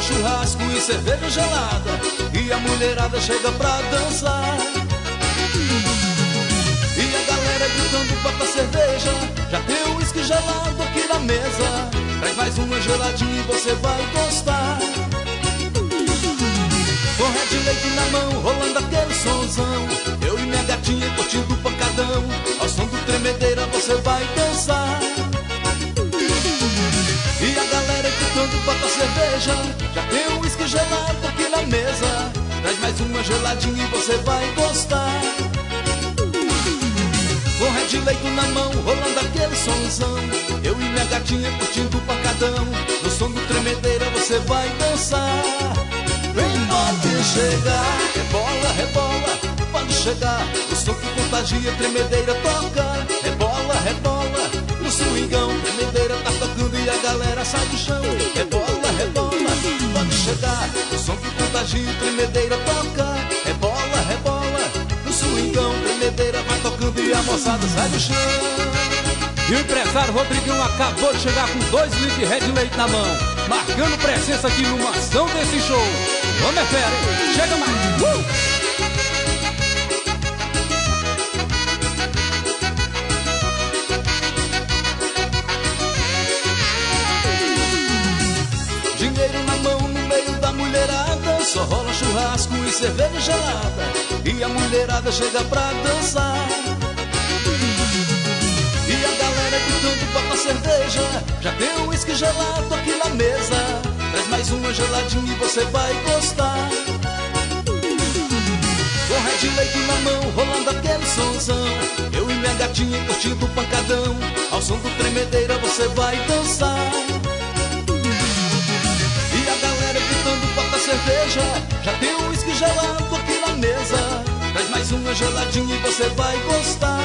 churrasco e cerveja gelada, e a mulherada chega pra dançar. E a galera gritando bota cerveja, já tem o uísque gelado aqui na mesa. Traz mais uma geladinha e você vai gostar. Com Red Leite na mão, rolando aquele sonzão, eu e minha gatinha curtindo o pancadão. Ao som do tremedeira você vai dançar. E a galera gritando bota cerveja, já tem o uísque gelado aqui na mesa. Traz mais uma geladinha e você vai gostar. Com Red Leite na mão, rolando aquele sonzão, eu e minha gatinha curtindo o pancadão. No som do tremedeira você vai dançar. Vem, pode chegar, rebola, rebola, pode chegar. O som que contagia, tremedeira toca. Rebola, rebola, no swingão, tremedeira tá tocando e a galera sai do chão. Rebola, rebola, pode chegar. O som que contagia, tremedeira toca. Rebola, rebola, no swingão, tremedeira vai tocando e a moçada sai do chão. E o empresário Rodriguinho acabou de chegar com 2 litros de Red Leite na mão, marcando presença aqui numa ação desse show. Vamos é fera, hein? Chega mais! Dinheiro na mão no meio da mulherada, só rola churrasco e cerveja gelada, e a mulherada chega pra dançar. E a galera gritando bota cerveja, já tem o uísque gelado aqui na mesa. Traz mais uma geladinha e você vai gostar. Com Red Leite na mão, rolando aquele sonzão, eu e minha gatinha curtindo o pancadão. Ao som do tremedeira você vai dançar. E a galera gritando bota cerveja, já tem o uísque gelado aqui na mesa. Traz mais uma geladinha e você vai gostar.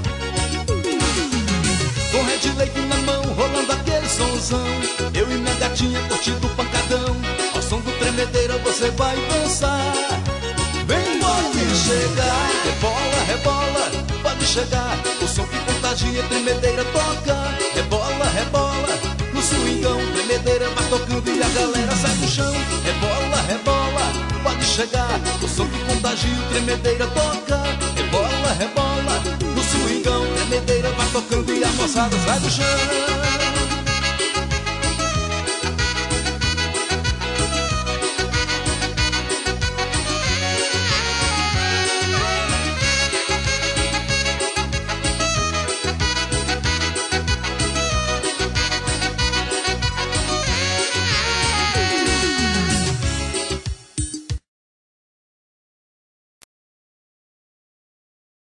Com Red Leite na mão, rolando aquele sonzão, eu e minha gatinha curtindo o pancadão. Ao som do tremedeira você vai dançar. Vem, pode chegar, rebola, rebola, pode chegar. O som que contagia, tremedeira toca. Rebola, rebola, no swingão, tremedeira vai tocando e a galera sai do chão. Rebola, rebola, pode chegar. O som que contagia, tremedeira toca. Rebola, rebola, no swingão, tremedeira vai tocando e a moçada sai do chão.